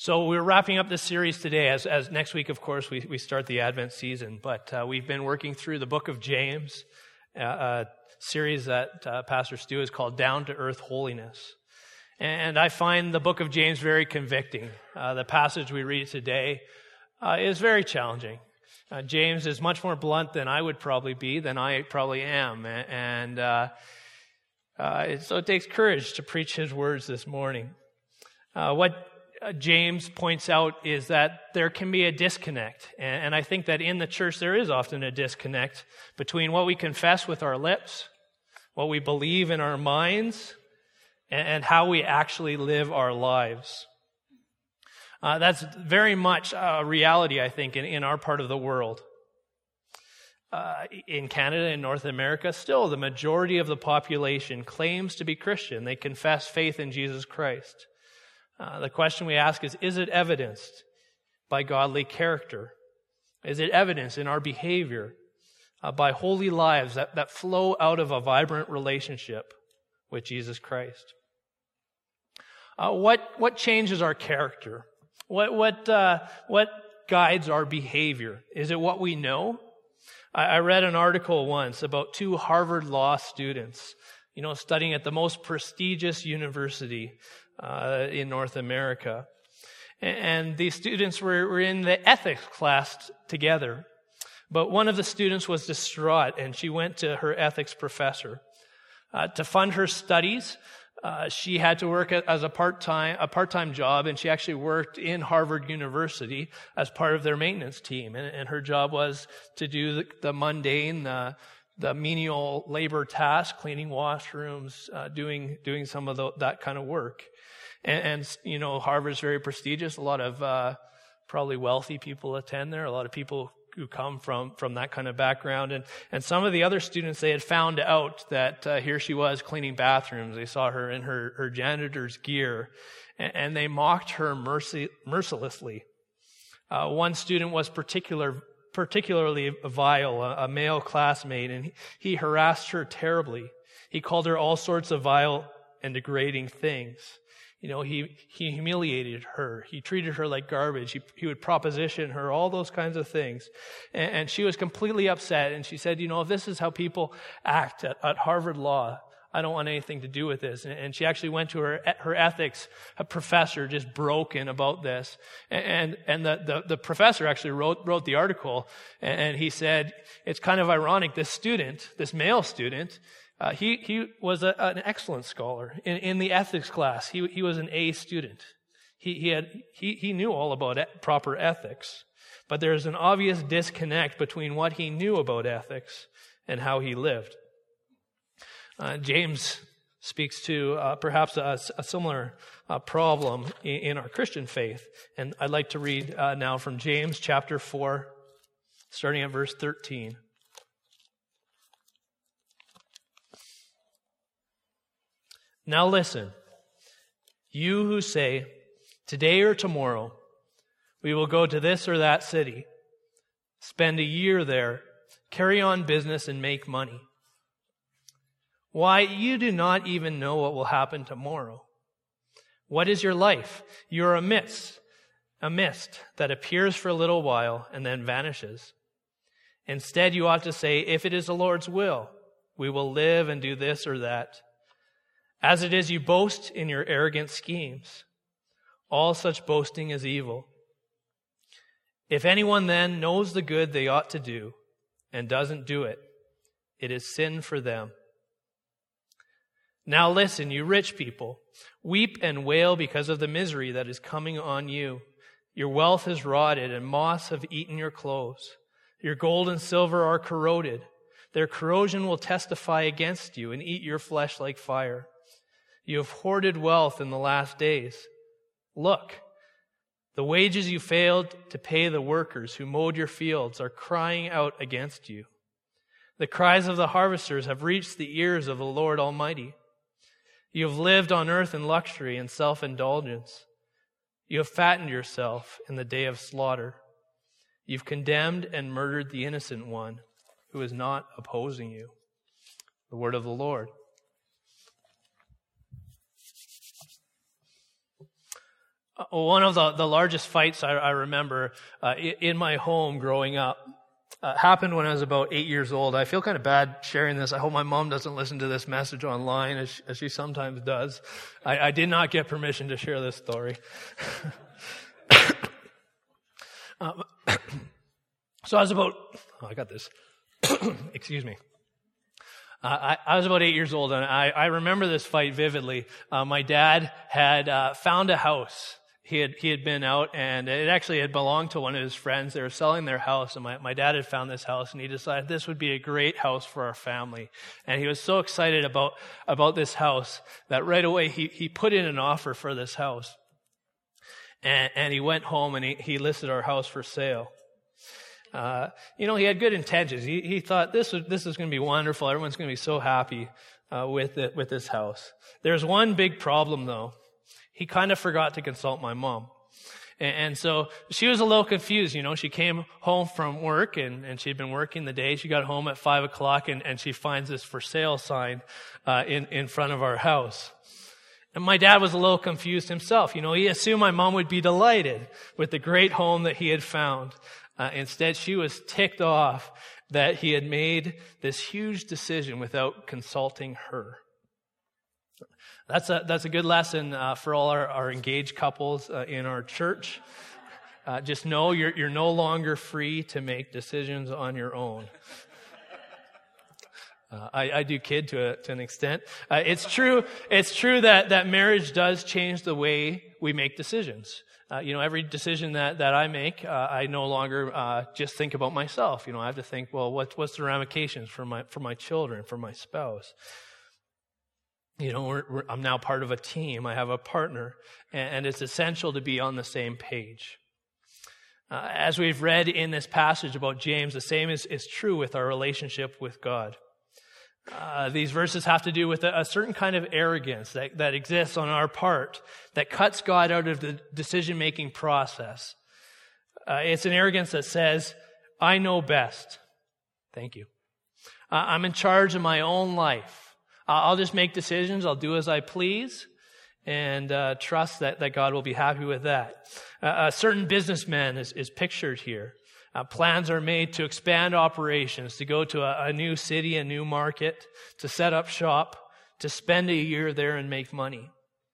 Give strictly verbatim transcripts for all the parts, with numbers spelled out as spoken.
So we're wrapping up this series today. As, as next week, of course, we, we start the Advent season. But uh, we've been working through the book of James, uh, a series that uh, Pastor Stu has called Down to Earth Holiness. And I find the book of James very convicting. Uh, the passage we read today uh, is very challenging. Uh, James is much more blunt than I would probably be, than I probably am. And uh, uh, so it takes courage to preach his words this morning. Uh, what James points out is that there can be a disconnect. And, and I think that in the church there is often a disconnect between what we confess with our lips, what we believe in our minds, and, and how we actually live our lives. Uh, that's very much a reality, I think, in, in our part of the world. Uh, in Canada and North America, still the majority of the population claims to be Christian. They confess faith in Jesus Christ. Uh, the question we ask is, is it evidenced by godly character? Is it evidenced in our behavior uh, by holy lives that, that flow out of a vibrant relationship with Jesus Christ? Uh, what what changes our character? What what uh, what guides our behavior? Is it what we know? I, I read an article once about two Harvard law students, you know, studying at the most prestigious university Uh, in North America. And these students were, were in the ethics class t- together. But one of the students was distraught, and she went to her ethics professor. Uh, to fund her studies, uh, she had to work as a part-time, a part-time job, and she actually worked in Harvard University as part of their maintenance team. And, and her job was to do the, the mundane, the the menial labor task, cleaning washrooms, uh, doing doing some of the, that kind of work. And, and, you know, Harvard's very prestigious. A lot of uh, probably wealthy people attend there, a lot of people who come from, from that kind of background. And, and some of the other students, they had found out that uh, here she was cleaning bathrooms. They saw her in her, her janitor's gear, and, and they mocked her mercy, mercilessly. Uh, one student was particular particularly vile, a, a male classmate, and he, he harassed her terribly. He called her all sorts of vile and degrading things. You know, he, he humiliated her. He treated her like garbage. He, he would proposition her, all those kinds of things. And, and she was completely upset, and she said, you know, if this is how people act at, at Harvard Law, I don't want anything to do with this. And she actually went to her her ethics professor, just broken about this. And and the, the, the professor actually wrote wrote the article, and he said, it's kind of ironic, this student, this male student, uh, he he was a, an excellent scholar. In, in the ethics class, he he was an A student. He he had he he knew all about proper ethics. But there's an obvious disconnect between what he knew about ethics and how he lived. Uh, James speaks to uh, perhaps a, a similar uh, problem in, in our Christian faith. And I'd like to read uh, now from James chapter four, starting at verse thirteen. Now listen, you who say, today or tomorrow, we will go to this or that city, spend a year there, carry on business and make money. Why, you do not even know what will happen tomorrow. What is your life? You are a mist, a mist that appears for a little while and then vanishes. Instead, you ought to say, if it is the Lord's will, we will live and do this or that. As it is, you boast in your arrogant schemes. All such boasting is evil. If anyone then knows the good they ought to do and doesn't do it, it is sin for them. Now listen, you rich people, weep and wail because of the misery that is coming on you. Your wealth has rotted, and moths have eaten your clothes. Your gold and silver are corroded. Their corrosion will testify against you and eat your flesh like fire. You have hoarded wealth in the last days. Look, the wages you failed to pay the workers who mowed your fields are crying out against you. The cries of the harvesters have reached the ears of the Lord Almighty. You have lived on earth in luxury and self-indulgence. You have fattened yourself in the day of slaughter. You've condemned and murdered the innocent one who is not opposing you. The word of the Lord. Uh, one of the, the largest fights I, I remember uh, in, in my home growing up uh, happened when I was about eight years old. I feel kind of bad sharing this. I hope my mom doesn't listen to this message online, as, as she sometimes does. I, I did not get permission to share this story. um, so I was about, oh, I got this. Excuse me. Uh, I, I was about eight years old, and I, I remember this fight vividly. Uh, my dad had uh, found a house. He had he had been out, and it actually had belonged to one of his friends. They were selling their house, and my, my dad had found this house, and he decided this would be a great house for our family. And he was so excited about about this house that right away he, he put in an offer for this house. And, and he went home, and he, he listed our house for sale. Uh, you know, he had good intentions. He, he thought this was, this is going to be wonderful. Everyone's going to be so happy uh, with it, with this house. There's one big problem, though. He kind of forgot to consult my mom. And, and so she was a little confused. You know, she came home from work, and, and she'd been working the day. She got home at five o'clock, and, and she finds this for sale sign uh, in, in front of our house. And my dad was a little confused himself. You know, he assumed my mom would be delighted with the great home that he had found. Uh, instead, she was ticked off that he had made this huge decision without consulting her. That's a that's a good lesson uh, for all our, our engaged couples uh, in our church. Uh, just know you're you're no longer free to make decisions on your own. Uh, I, I do kid to a, to an extent. Uh, it's true. It's true that that marriage does change the way we make decisions. Uh, you know, every decision that, that I make, uh, I no longer uh, just think about myself. You know, I have to think, well, what, what's the ramifications for my for my children, for my spouse? You know, we're, we're, I'm now part of a team. I have a partner, and, and it's essential to be on the same page. Uh, as we've read in this passage about James, the same is, is true with our relationship with God. Uh, these verses have to do with a, a certain kind of arrogance that, that exists on our part that cuts God out of the decision-making process. Uh, it's an arrogance that says, I know best. Thank you. Uh, I'm in charge of my own life. Uh, I'll just make decisions. I'll do as I please and uh, trust that, that God will be happy with that. Uh, a certain businessman is, is pictured here. Uh, plans are made to expand operations, to go to a, a new city, a new market, to set up shop, to spend a year there and make money.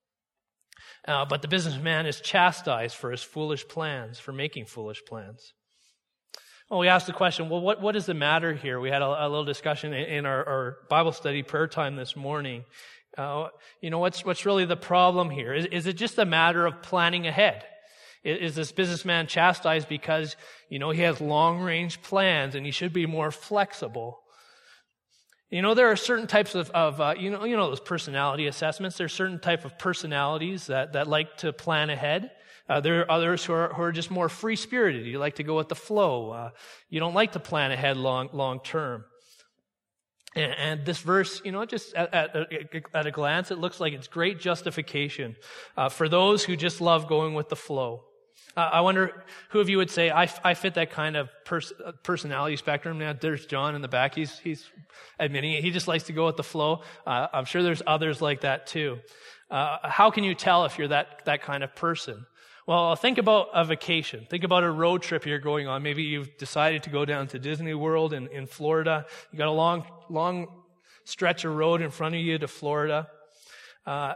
Uh, but the businessman is chastised for his foolish plans, for making foolish plans. Well, we asked the question, well, what, what is the matter here? We had a, a little discussion in, in our, our Bible study prayer time this morning. Uh, you know, what's what's really the problem here? Is, is it just a matter of planning ahead? Is this businessman chastised because, you know, he has long-range plans and he should be more flexible? You know, there are certain types of, of uh, you know, you know those personality assessments. There are certain type of personalities that, that like to plan ahead. Uh, there are others who are, who are just more free-spirited. You like to go with the flow. Uh, you don't like to plan ahead long, long-term. And, and this verse, you know, just at, at, at a glance, it looks like it's great justification uh, for those who just love going with the flow. Uh, I wonder who of you would say, I, I fit that kind of pers- personality spectrum. Now, there's John in the back. He's he's admitting it. He just likes to go with the flow. Uh, I'm sure there's others like that too. Uh, how can you tell if you're that, that kind of person? Well, think about a vacation. Think about a road trip you're going on. Maybe you've decided to go down to Disney World in, in Florida. You got a long, long stretch of road in front of you to Florida. Uh,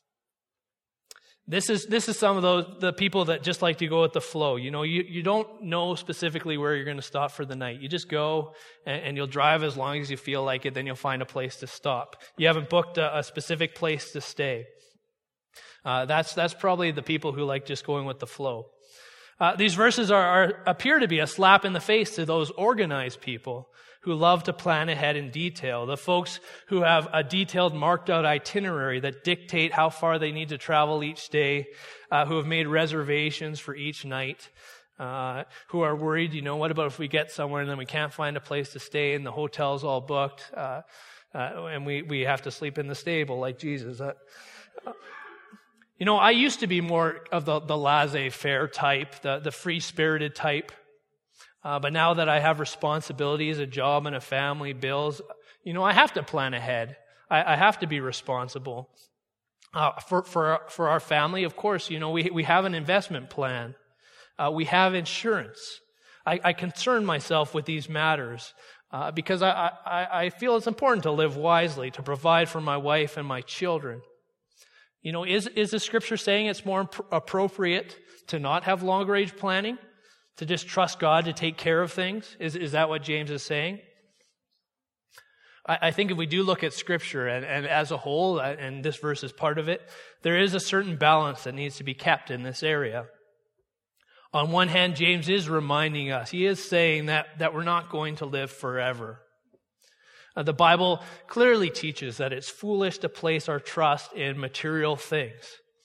This is this is some of those the people that just like to go with the flow. You know, you, you don't know specifically where you're going to stop for the night. You just go and, and you'll drive as long as you feel like it. Then you'll find a place to stop. You haven't booked a, a specific place to stay. Uh, that's that's probably the people who like just going with the flow. Uh, these verses are, are appear to be a slap in the face to those organized people who love to plan ahead in detail, the folks who have a detailed marked out itinerary that dictate how far they need to travel each day, uh, who have made reservations for each night, uh, who are worried, you know, what about if we get somewhere and then we can't find a place to stay and the hotel's all booked, uh, uh, and we, we have to sleep in the stable like Jesus. Uh, you know, I used to be more of the, the laissez-faire type, the, the free-spirited type. Uh, but now that I have responsibilities, a job and a family, bills, you know, I have to plan ahead. I, I have to be responsible. Uh, for, for, for our family, of course, you know, we, we have an investment plan. Uh, we have insurance. I, I concern myself with these matters uh, because I, I, I feel it's important to live wisely, to provide for my wife and my children. You know, is, is the scripture saying it's more imp- appropriate to not have long-range planning, to just trust God to take care of things? Is, is that what James is saying? I think if we do look at Scripture and, and as a whole, and this verse is part of it, there is a certain balance that needs to be kept in this area. On one hand, James is reminding us, he is saying that, that we're not going to live forever. Uh, the Bible clearly teaches that it's foolish to place our trust in material things.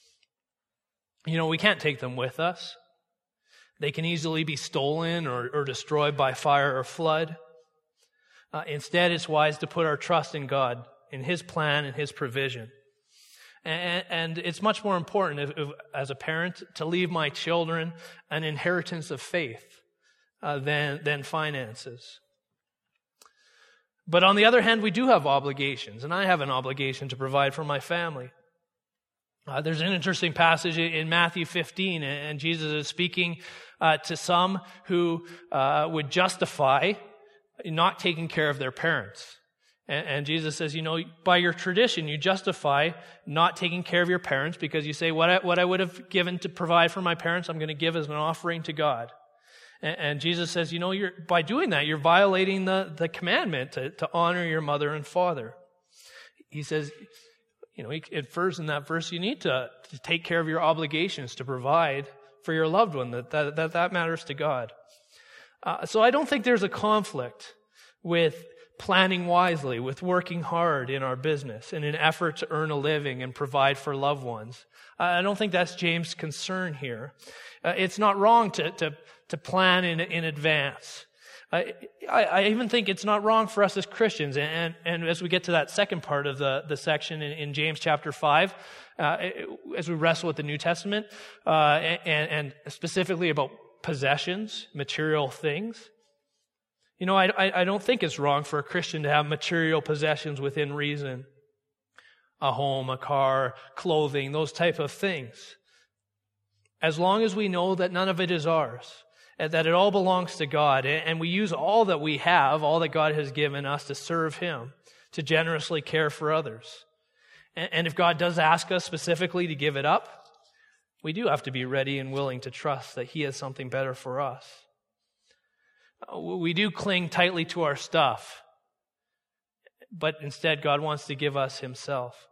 You know, we can't take them with us. They can easily be stolen or, or destroyed by fire or flood. Uh, instead, it's wise to put our trust in God, in His plan and His provision. And, and it's much more important, if, if, as a parent, to leave my children an inheritance of faith uh, than, than finances. But on the other hand, we do have obligations, and I have an obligation to provide for my family. Uh, there's an interesting passage in Matthew fifteen, and Jesus is speaking uh, to some who uh, would justify not taking care of their parents. And, and Jesus says, you know, by your tradition, you justify not taking care of your parents because you say, what I, what I would have given to provide for my parents, I'm going to give as an offering to God. And, and Jesus says, you know, you're, by doing that, you're violating the, the commandment to, to honor your mother and father. He says, you know, he infers in that verse, you need to, to take care of your obligations to provide for your loved one, that that, that, that matters to God. Uh, so I don't think there's a conflict with planning wisely, with working hard in our business in an effort to earn a living and provide for loved ones. Uh, I don't think that's James' concern here. Uh, it's not wrong to to, to plan in in advance. Uh, I, I even think it's not wrong for us as Christians, and and, and as we get to that second part of the, the section in, in James chapter five, uh, as we wrestle with the New Testament, uh, and, and specifically about possessions, material things. You know, I, I, I don't think it's wrong for a Christian to have material possessions within reason. A home, a car, clothing, those type of things. As long as we know that none of it is ours, and that it all belongs to God, and we use all that we have, all that God has given us to serve Him, to generously care for others. And, and if God does ask us specifically to give it up, we do have to be ready and willing to trust that He has something better for us. We do cling tightly to our stuff, but instead God wants to give us Himself.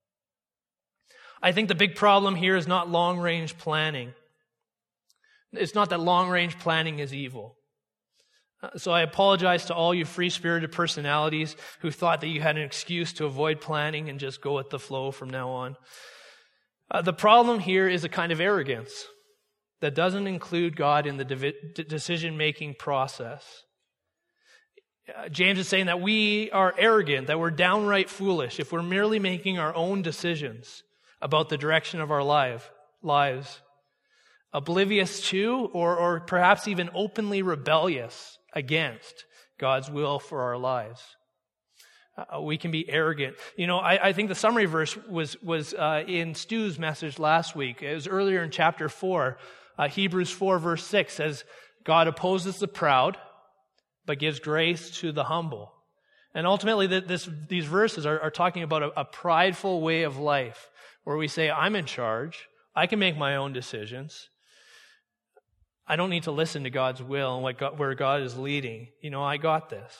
I think the big problem here is not long-range planning. It's not that long-range planning is evil. So I apologize to all you free-spirited personalities who thought that you had an excuse to avoid planning and just go with the flow from now on. Uh, the problem here is a kind of arrogance that doesn't include God in the divi- decision-making process. Uh, James is saying that we are arrogant, that we're downright foolish if we're merely making our own decisions about the direction of our life, lives, oblivious to or, or perhaps even openly rebellious against God's will for our lives. Uh, we can be arrogant. You know, I, I think the summary verse was was uh, in Stu's message last week. It was earlier in chapter four. Uh, Hebrews four verse six says, God opposes the proud, but gives grace to the humble. And ultimately, the, this, these verses are, are talking about a, a prideful way of life, where we say, I'm in charge. I can make my own decisions. I don't need to listen to God's will and what God, where God is leading. You know, I got this.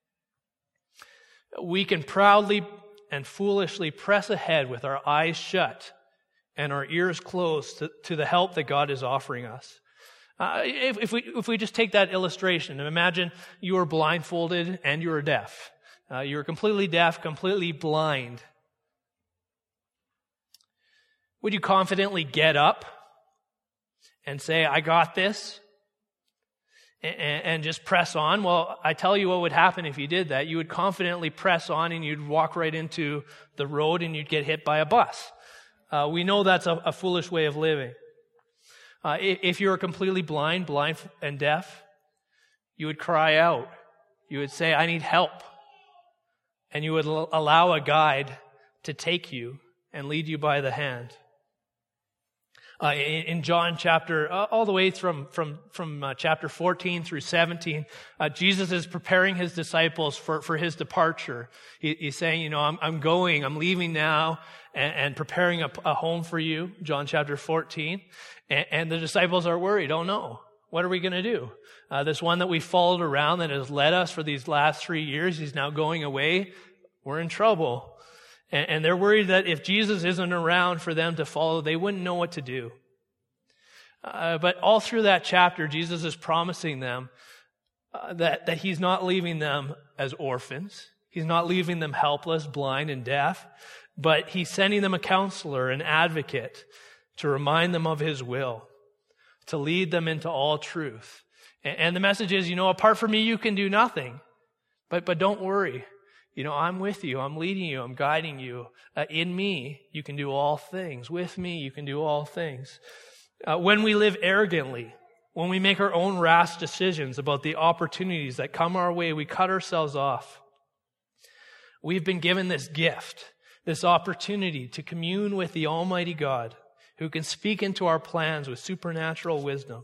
We can proudly and foolishly press ahead with our eyes shut and our ears closed to, to the help that God is offering us. Uh, if, if we if we just take that illustration and imagine you are blindfolded and you are deaf. Uh, you're completely deaf, completely blind. Would you confidently get up and say, I got this? And just press on? Well, I tell you what would happen if you did that. You would confidently press on and you'd walk right into the road and you'd get hit by a bus. Uh, we know that's a, a foolish way of living. Uh, if you're completely blind, blind and deaf, you would cry out. You would say, I need help. And you would l- allow a guide to take you and lead you by the hand. Uh, in, in John chapter, uh, all the way from, from, from uh, chapter fourteen through seventeen, uh, Jesus is preparing his disciples for, for his departure. He, he's saying, you know, I'm, I'm going, I'm leaving now and, and preparing a, a home for you, John chapter fourteen. And, and the disciples are worried. Oh no, what are we going to do? Uh, this one that we followed around that has led us for these last three years, he's now going away. We're in trouble. And, and they're worried that if Jesus isn't around for them to follow, they wouldn't know what to do. Uh, but all through that chapter, Jesus is promising them uh, that, that he's not leaving them as orphans. He's not leaving them helpless, blind, and deaf. But he's sending them a counselor, an advocate, to remind them of his will, to lead them into all truth. And, and the message is, you know, apart from me, you can do nothing. But, but don't worry. You know, I'm with you. I'm leading you. I'm guiding you. Uh, in me, you can do all things. With me, you can do all things. Uh, when we live arrogantly, when we make our own rash decisions about the opportunities that come our way, we cut ourselves off. We've been given this gift, this opportunity to commune with the Almighty God, who can speak into our plans with supernatural wisdom.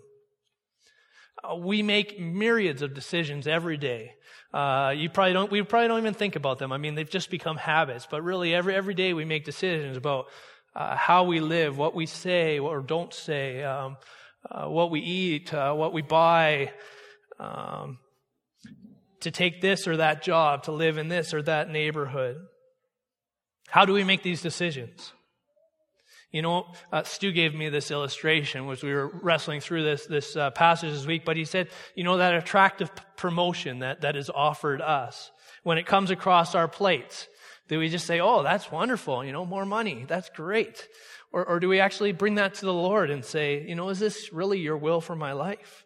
Uh, we make myriads of decisions every day. Uh, you probably don't, we probably don't even think about them. I mean, they've just become habits, but really every, every day we make decisions about uh, how we live, what we say or don't say, um, uh, what we eat, uh, what we buy, um, to take this or that job, to live in this or that neighborhood. How do we make these decisions? You know, uh, Stu gave me this illustration as we were wrestling through this this uh, passage this week, but he said, you know, that attractive p- promotion that, that is offered us, when it comes across our plates, do we just say, oh, that's wonderful, you know, more money, that's great? Or, or do we actually bring that to the Lord and say, you know, is this really your will for my life?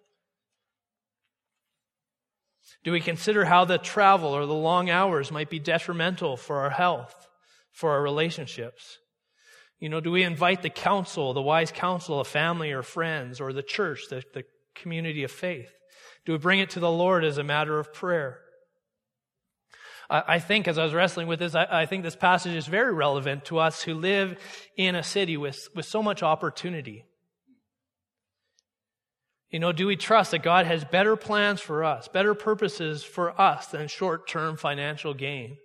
Do we consider how the travel or the long hours might be detrimental for our health, for our relationships? You know, do we invite the counsel, the wise counsel of family or friends, or the church, the, the community of faith? Do we bring it to the Lord as a matter of prayer? I, I think, as I was wrestling with this, I, I think this passage is very relevant to us who live in a city with, with so much opportunity. You know, do we trust that God has better plans for us, better purposes for us than short-term financial gain?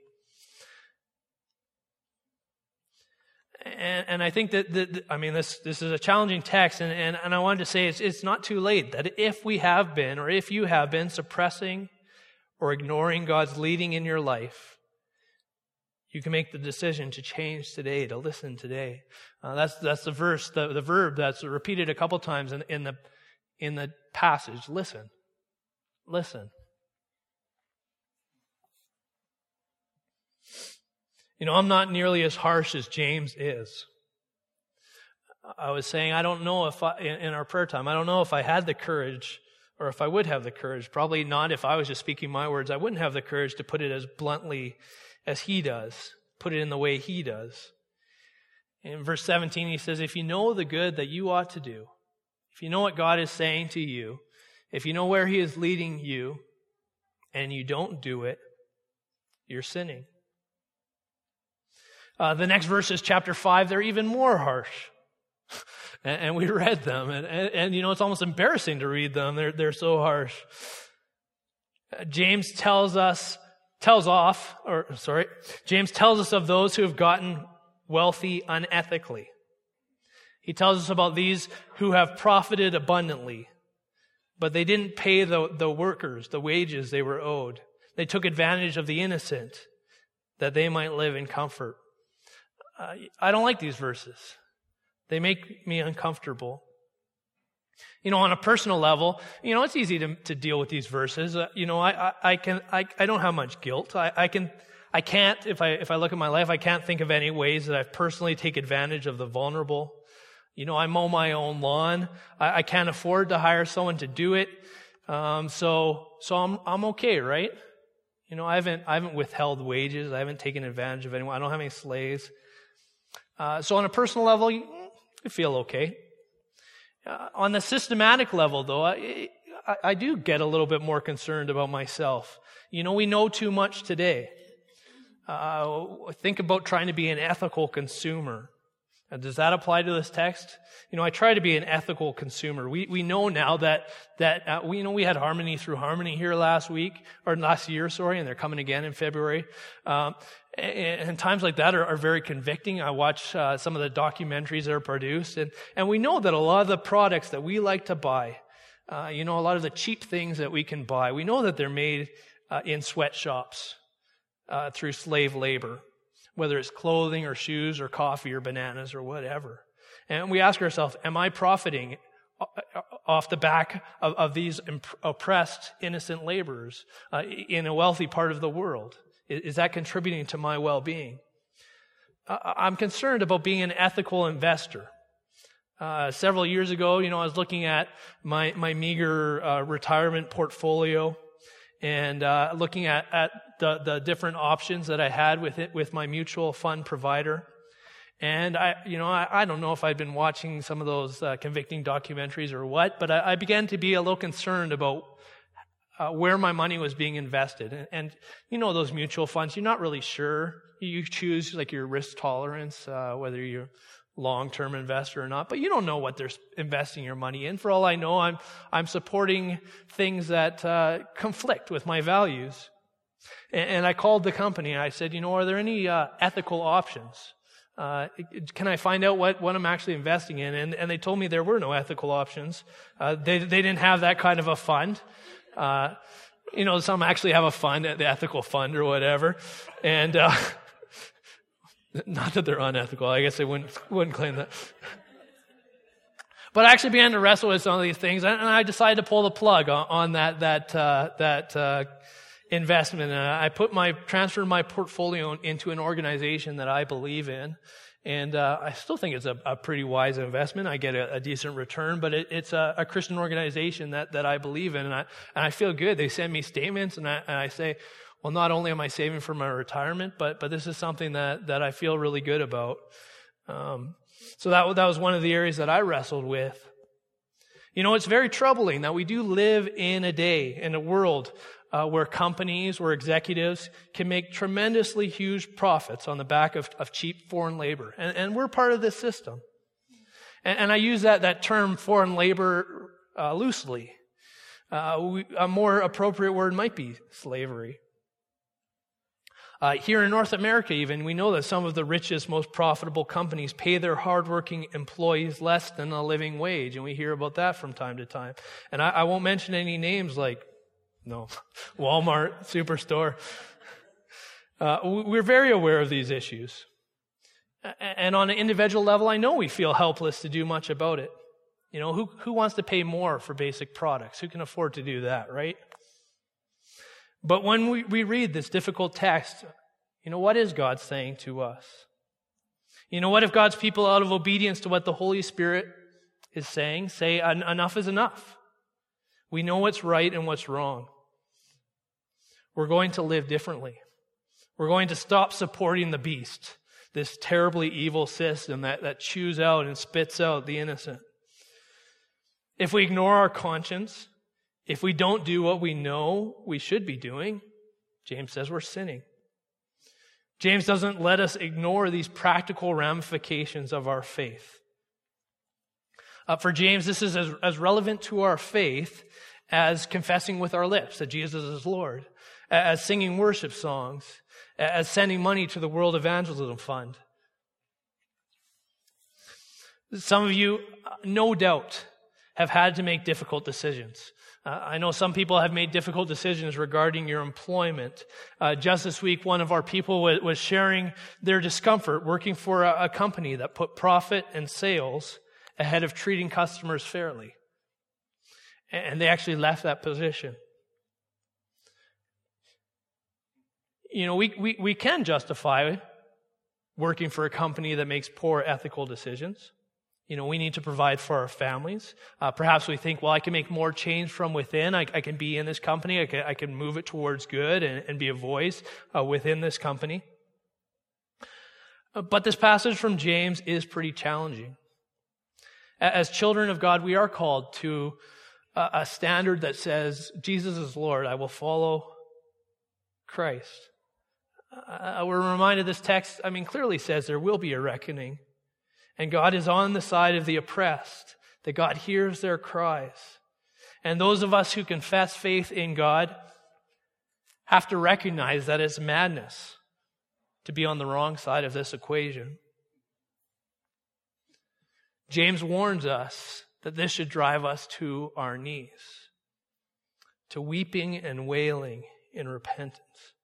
And, and I think that, that, I mean, this this is a challenging text, and, and, and I wanted to say it's, it's not too late, that if we have been, or if you have been suppressing or ignoring God's leading in your life, you can make the decision to change today, to listen today. Uh, that's that's the verse, the, the verb that's repeated a couple times in, in the in the passage. Listen. Listen. You know, I'm not nearly as harsh as James is. I was saying, I don't know if I, in, in our prayer time, I don't know if I had the courage, or if I would have the courage. Probably not if I was just speaking my words. I wouldn't have the courage to put it as bluntly as he does, put it in the way he does. In verse seventeen, he says, if you know the good that you ought to do, if you know what God is saying to you, if you know where he is leading you, and you don't do it, you're sinning. Uh, the next verses, chapter five, they're even more harsh. and, and we read them. And, and, and, you know, it's almost embarrassing to read them. They're, they're so harsh. Uh, James tells us, tells off, or sorry, James tells us of those who have gotten wealthy unethically. He tells us about these who have profited abundantly, but they didn't pay the, the workers the wages they were owed. They took advantage of the innocent that they might live in comfort. Uh, I don't like these verses. They make me uncomfortable. You know, on a personal level, you know, it's easy to, to deal with these verses. Uh, you know, I, I, I can, I, I don't have much guilt. I, I can, I can't, if I, if I look at my life, I can't think of any ways that I personally take advantage of the vulnerable. You know, I mow my own lawn. I, I can't afford to hire someone to do it. Um, so, so I'm, I'm okay, right? You know, I haven't, I haven't withheld wages. I haven't taken advantage of anyone. I don't have any slaves. Uh, so on a personal level, you, you feel okay. Uh, on the systematic level, though, I, I, I do get a little bit more concerned about myself. You know, we know too much today. Uh, think about trying to be an ethical consumer. Uh, does that apply to this text? You know, I try to be an ethical consumer. We we know now that that uh, we you know we had Harmony Through Harmony here last week or last year, sorry, and they're coming again in February. Um, and, and times like that are, are very convicting. I watch uh, some of the documentaries that are produced, and and we know that a lot of the products that we like to buy, uh, you know, a lot of the cheap things that we can buy, we know that they're made uh, in sweatshops uh, through slave labor. Whether it's clothing or shoes or coffee or bananas or whatever. And we ask ourselves, am I profiting off the back of, of these imp- oppressed, innocent laborers uh, in a wealthy part of the world? Is, is that contributing to my well-being? Uh, I'm concerned about being an ethical investor. Uh, several years ago, you know, I was looking at my, my meager uh, retirement portfolio and uh, looking at, at the, the different options that I had with it, with my mutual fund provider. And I, you know, I, I don't know if I'd been watching some of those uh, convicting documentaries or what, but I, I began to be a little concerned about uh, where my money was being invested. And, and, you know, those mutual funds, you're not really sure. You choose like your risk tolerance, uh, whether you're long-term investor or not, but you don't know what they're investing your money in. For all I know, I'm I'm supporting things that uh, conflict with my values. And, and I called the company and I said, you know, are there any uh, ethical options? Uh, can I find out what, what I'm actually investing in? And, and they told me there were no ethical options. Uh, they they didn't have that kind of a fund. Uh, you know, some actually have a fund, the ethical fund or whatever, and. Uh, Not that they're unethical. I guess they wouldn't wouldn't claim that. But I actually began to wrestle with some of these things, and I decided to pull the plug on, on that that uh, that uh, investment. And I put my transferred my portfolio into an organization that I believe in, and uh, I still think it's a, a pretty wise investment. I get a, a decent return, but it, it's a, a Christian organization that that I believe in, and I and I feel good. They send me statements, and I and I say, well, not only am I saving for my retirement, but but this is something that, that I feel really good about. Um, so that that was one of the areas that I wrestled with. You know, it's very troubling that we do live in a day, in a world uh, where companies, where executives can make tremendously huge profits on the back of, of cheap foreign labor. And, and we're part of this system. And, and I use that, that term foreign labor uh, loosely. Uh, we, a more appropriate word might be slavery. Uh, here in North America even, we know that some of the richest, most profitable companies pay their hardworking employees less than a living wage, and we hear about that from time to time. And I, I won't mention any names like, no, Walmart, Superstore. Uh, we're very aware of these issues. And on an individual level, I know we feel helpless to do much about it. You know, who, who wants to pay more for basic products? Who can afford to do that, right? But when we, we read this difficult text, you know, what is God saying to us? You know, what if God's people, out of obedience to what the Holy Spirit is saying, say enough is enough? We know what's right and what's wrong. We're going to live differently. We're going to stop supporting the beast, this terribly evil system that, that chews out and spits out the innocent. If we ignore our conscience, if we don't do what we know we should be doing, James says we're sinning. James doesn't let us ignore these practical ramifications of our faith. Uh, for James, this is as, as relevant to our faith as confessing with our lips that Jesus is Lord, as singing worship songs, as sending money to the World Evangelism Fund. Some of you, no doubt, have had to make difficult decisions. Uh, I know some people have made difficult decisions regarding your employment. Uh, just this week, one of our people was, was sharing their discomfort working for a, a company that put profit and sales ahead of treating customers fairly. And, and they actually left that position. You know, we, we, we can justify working for a company that makes poor ethical decisions. You know, we need to provide for our families. Uh, perhaps we think, well, I can make more change from within. I, I can be in this company. I can, I can move it towards good and, and be a voice uh, within this company. Uh, but this passage from James is pretty challenging. As children of God, we are called to a, a standard that says, Jesus is Lord. I will follow Christ. Uh, we're reminded this text, I mean, clearly says there will be a reckoning. And God is on the side of the oppressed, that God hears their cries. And those of us who confess faith in God have to recognize that it's madness to be on the wrong side of this equation. James warns us that this should drive us to our knees, to weeping and wailing in repentance.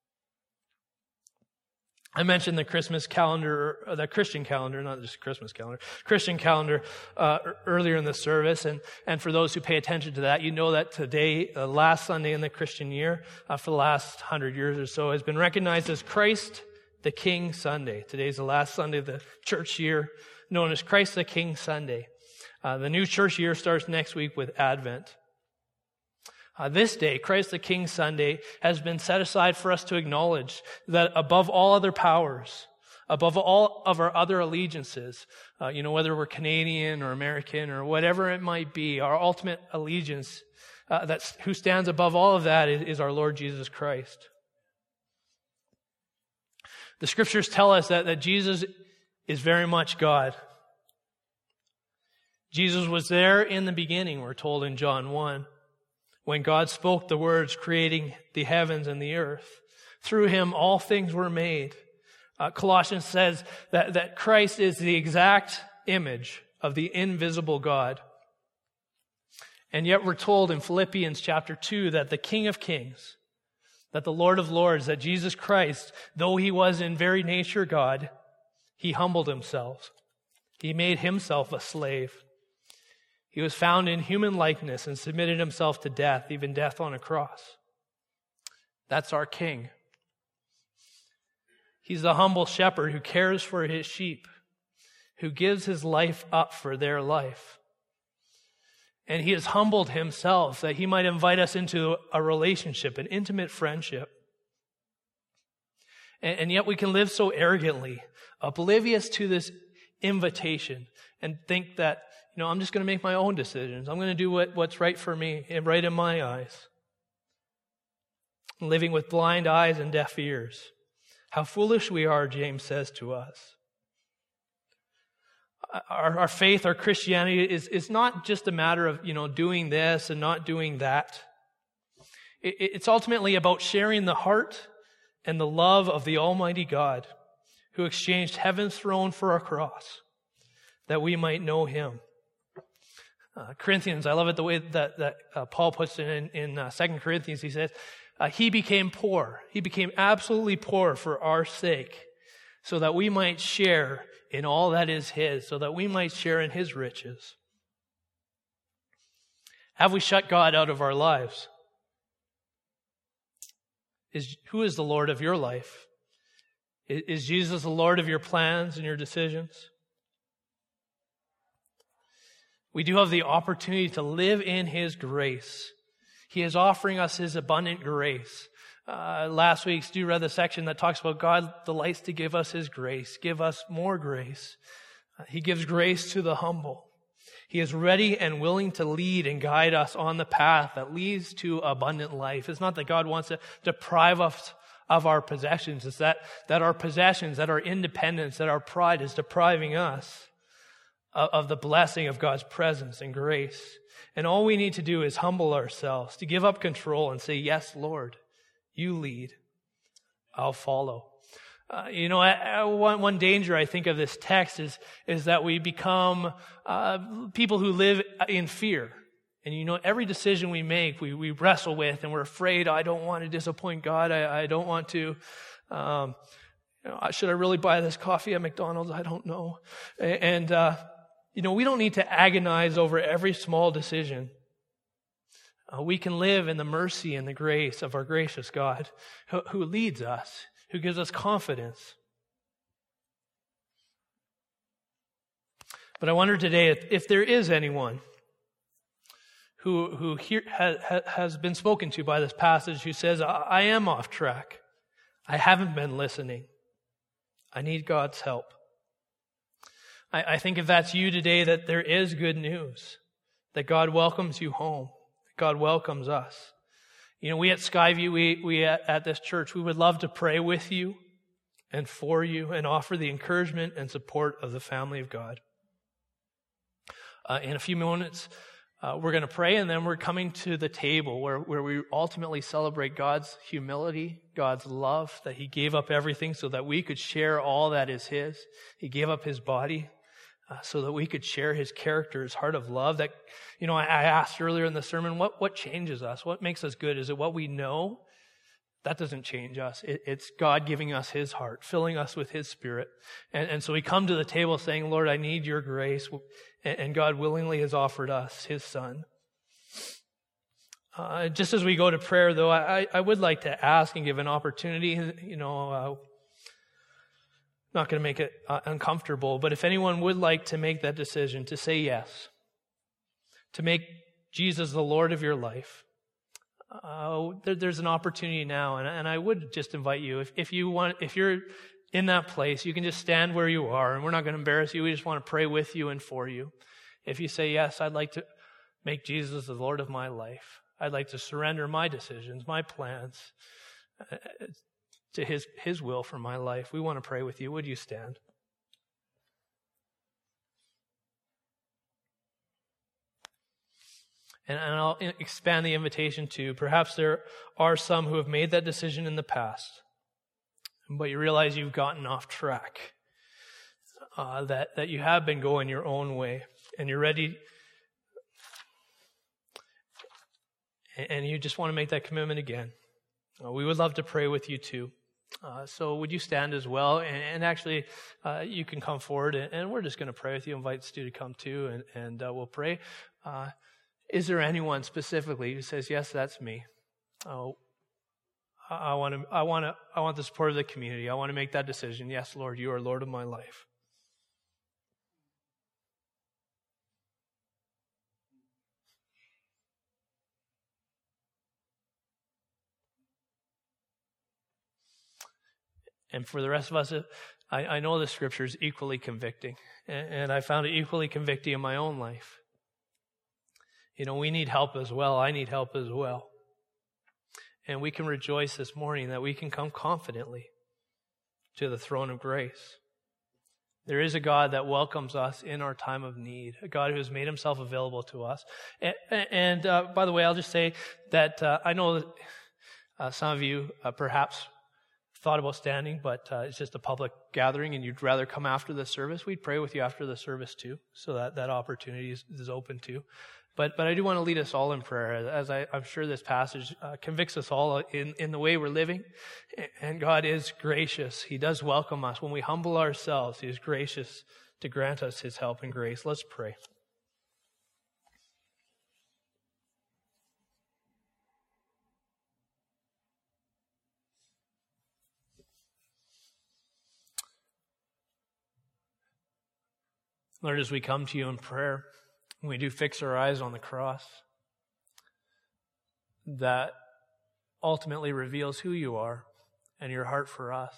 I mentioned the Christmas calendar, the Christian calendar, not just Christmas calendar, Christian calendar uh, earlier in the service. And, and for those who pay attention to that, you know that today, uh, last Sunday in the Christian year, uh, for the last hundred years or so, has been recognized as Christ the King Sunday. Today's the last Sunday of the church year, known as Christ the King Sunday. Uh, the new church year starts next week with Advent. Uh, this day, Christ the King Sunday, has been set aside for us to acknowledge that above all other powers, above all of our other allegiances, uh, you know, whether we're Canadian or American or whatever it might be, our ultimate allegiance, uh, that's who stands above all of that is, is our Lord Jesus Christ. The scriptures tell us that, that Jesus is very much God. Jesus was there in the beginning, we're told in John one. When God spoke the words creating the heavens and the earth. Through him all things were made. Uh, Colossians says that, that Christ is the exact image of the invisible God. And yet we're told in Philippians chapter two that the King of Kings, that the Lord of Lords, that Jesus Christ, though he was in very nature God, he humbled himself. He made himself a slave. He was found in human likeness and submitted himself to death, even death on a cross. That's our King. He's the humble shepherd who cares for his sheep, who gives his life up for their life. And he has humbled himself that he might invite us into a relationship, an intimate friendship. And, and yet we can live so arrogantly, oblivious to this invitation, and think that, you know, I'm just going to make my own decisions. I'm going to do what, what's right for me and right in my eyes. Living with blind eyes and deaf ears. How foolish we are, James says to us. Our, our faith, our Christianity is, is not just a matter of, you know, doing this and not doing that. It, it's ultimately about sharing the heart and the love of the Almighty God who exchanged heaven's throne for a cross that we might know him. Uh, Corinthians, I love it the way that, that uh, Paul puts it in, in uh, Second Corinthians. He says, uh, he became poor. He became absolutely poor for our sake, so that we might share in all that is his, so that we might share in his riches. Have we shut God out of our lives? Is, who is the Lord of your life? Is, is Jesus the Lord of your plans and your decisions? We do have the opportunity to live in his grace. He is offering us his abundant grace. Uh, last week, Stu read the section that talks about God delights to give us his grace, give us more grace. Uh, he gives grace to the humble. He is ready and willing to lead and guide us on the path that leads to abundant life. It's not that God wants to deprive us of our possessions. It's that, that our possessions, that our independence, that our pride is depriving us of the blessing of God's presence and grace. And all we need to do is humble ourselves, to give up control and say, yes, Lord, you lead. I'll follow. Uh, you know, I, I, one, one danger I think of this text is, is that we become uh, people who live in fear. And you know, every decision we make, we, we wrestle with, and we're afraid, I don't want to disappoint God. I, I don't want to... Um, you know, should I really buy this coffee at McDonald's? I don't know. And... Uh, You know, we don't need to agonize over every small decision. Uh, we can live in the mercy and the grace of our gracious God who, who leads us, who gives us confidence. But I wonder today if, if there is anyone who, who hear, ha, has been spoken to by this passage who says, I, I am off track. I haven't been listening. I need God's help. I, I think if that's you today, that there is good news, that God welcomes you home. God welcomes us. You know, we at Skyview, we, we at, at this church, we would love to pray with you. and for you, and offer the encouragement and support of the family of God. Uh, in a few moments, uh, we're going to pray, and then we're coming to the table where, where we ultimately celebrate God's humility, God's love, that he gave up everything so that we could share all that is his. He gave up his body uh, so that we could share his character, his heart of love. That, you know, I, I asked earlier in the sermon, what, what changes us? What makes us good? Is it what we know? That doesn't change us. It, it's God giving us his heart, filling us with his spirit. And, and so we come to the table saying, Lord, I need your grace. And, and God willingly has offered us his son. Uh, just as we go to prayer, though, I, I would like to ask and give an opportunity, you know, uh, not going to make it uh, uncomfortable, but if anyone would like to make that decision, to say yes, to make Jesus the Lord of your life, Uh, there, there's an opportunity now, and, and I would just invite you, if, if you want, if you're in that place, you can just stand where you are, and we're not going to embarrass you. We just want to pray with you and for you. If you say, yes, I'd like to make Jesus the Lord of my life. I'd like to surrender my decisions, my plans uh, to his, his will for my life. We want to pray with you. Would you stand? And I'll expand the invitation to, perhaps there are some who have made that decision in the past, but you realize you've gotten off track, uh, that, that you have been going your own way, and you're ready, and you just want to make that commitment again. Uh, we would love to pray with you too. Uh, so would you stand as well? And, and actually, uh, you can come forward, and, and we're just going to pray with you. Invite Stu to come too, and, and uh, we'll pray. Uh, Is there anyone specifically who says, yes, that's me? Oh, I want to, I want to, I want the support of the community. I want to make that decision. Yes, Lord, you are Lord of my life. And for the rest of us, I, I know the scripture is equally convicting, and, and I found it equally convicting in my own life. You know, we need help as well. I need help as well. And we can rejoice this morning that we can come confidently to the throne of grace. There is a God that welcomes us in our time of need, a God who has made himself available to us. And, and uh, by the way, I'll just say that uh, I know that uh, some of you uh, perhaps thought about standing, but uh, it's just a public gathering and you'd rather come after the service. We'd pray with you after the service too, so that that opportunity is, is open too. But but I do want to lead us all in prayer, as I, I'm sure this passage uh, convicts us all in, in the way we're living. And God is gracious. He does welcome us. When we humble ourselves, he is gracious to grant us his help and grace. Let's pray. Lord, as we come to you in prayer, we do fix our eyes on the cross that ultimately reveals who you are and your heart for us.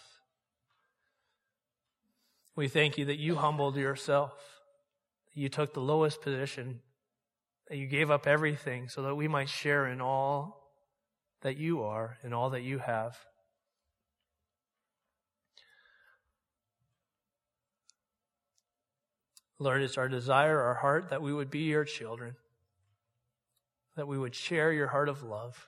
We thank you that you humbled yourself, that you took the lowest position, that you gave up everything so that we might share in all that you are and all that you have. Lord, it's our desire, our heart, that we would be your children, that we would share your heart of love.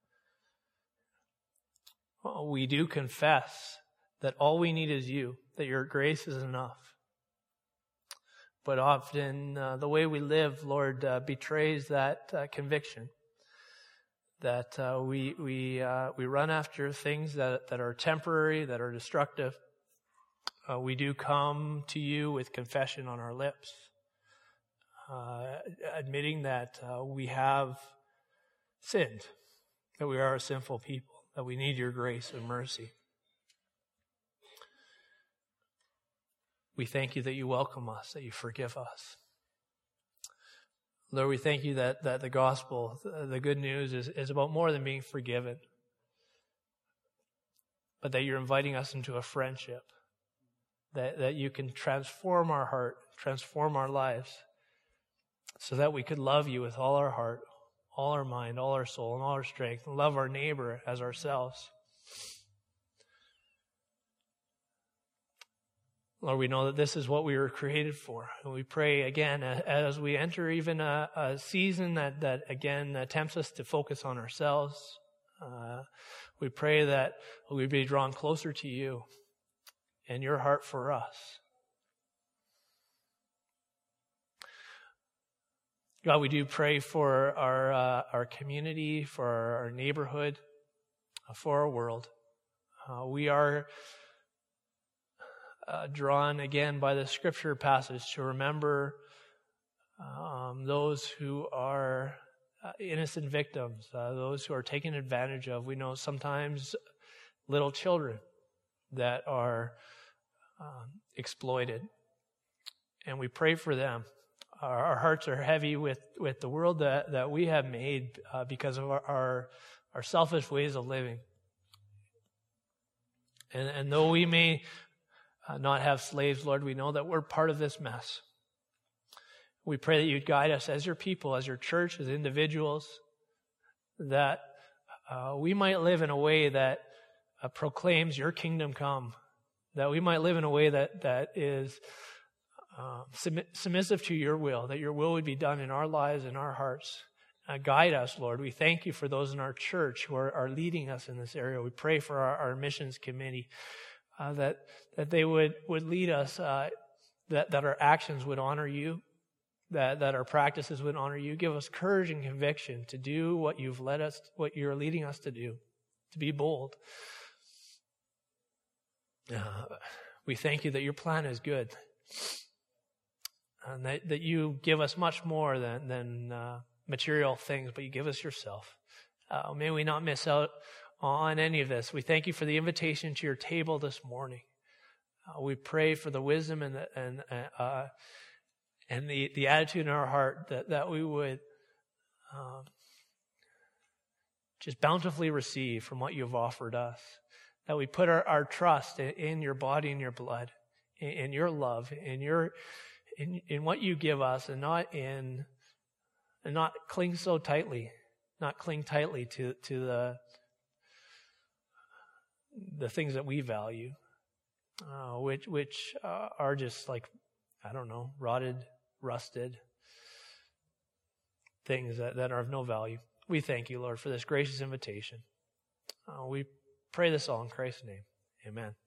Well, we do confess that all we need is you, that your grace is enough. But often uh, the way we live, Lord, uh, betrays that uh, conviction, that uh, we we uh, we run after things that, that are temporary, that are destructive. Uh, we do come to you with confession on our lips, uh, admitting that uh, we have sinned, that we are a sinful people, that we need your grace and mercy. We thank you that you welcome us, that you forgive us. Lord, we thank you that, that the gospel, the good news is, is about more than being forgiven, but that you're inviting us into a friendship. That, that you can transform our heart, transform our lives, so that we could love you with all our heart, all our mind, all our soul, and all our strength, and love our neighbor as ourselves. Lord, we know that this is what we were created for. And we pray again, as we enter even a, a season that, that again uh, tempts us to focus on ourselves, uh, we pray that we be drawn closer to you and your heart for us. God, we do pray for our uh, our community, for our, our neighborhood, uh, for our world. Uh, we are uh, drawn again by the scripture passage to remember um, those who are uh, innocent victims, uh, those who are taken advantage of. We know sometimes little children that are um, exploited, and we pray for them. Our, our hearts are heavy with, with the world that, that we have made uh, because of our, our our selfish ways of living. And, and though we may uh, not have slaves, Lord, we know that we're part of this mess. We pray that you'd guide us as your people, as your church, as individuals, that uh, we might live in a way that uh, proclaims your kingdom come, that we might live in a way that, that is um, submi- submissive to your will, that your will would be done in our lives and our hearts. Uh, guide us, Lord. We thank you for those in our church who are, are leading us in this area. We pray for our, our missions committee, uh, that that they would, would lead us, uh, that, that our actions would honor you, that, that our practices would honor you. Give us courage and conviction to do what you've led us, what you're leading us to do, to be bold. Uh, we thank you that your plan is good, and that, that you give us much more than, than uh, material things, but you give us yourself. Uh, may we not miss out on any of this. We thank you for the invitation to your table this morning. Uh, we pray for the wisdom and the, and uh, and the, the attitude in our heart that, that we would um, just bountifully receive from what you've offered us. That we put our, our trust in, in your body and your blood, in, in your love, in your in, in what you give us, and not in and not cling so tightly, not cling tightly to to the the things that we value, uh, which which uh, are just like, I don't know, rotted, rusted things that, that are of no value. We thank you, Lord, for this gracious invitation. Uh, we pray this all in Christ's name. Amen.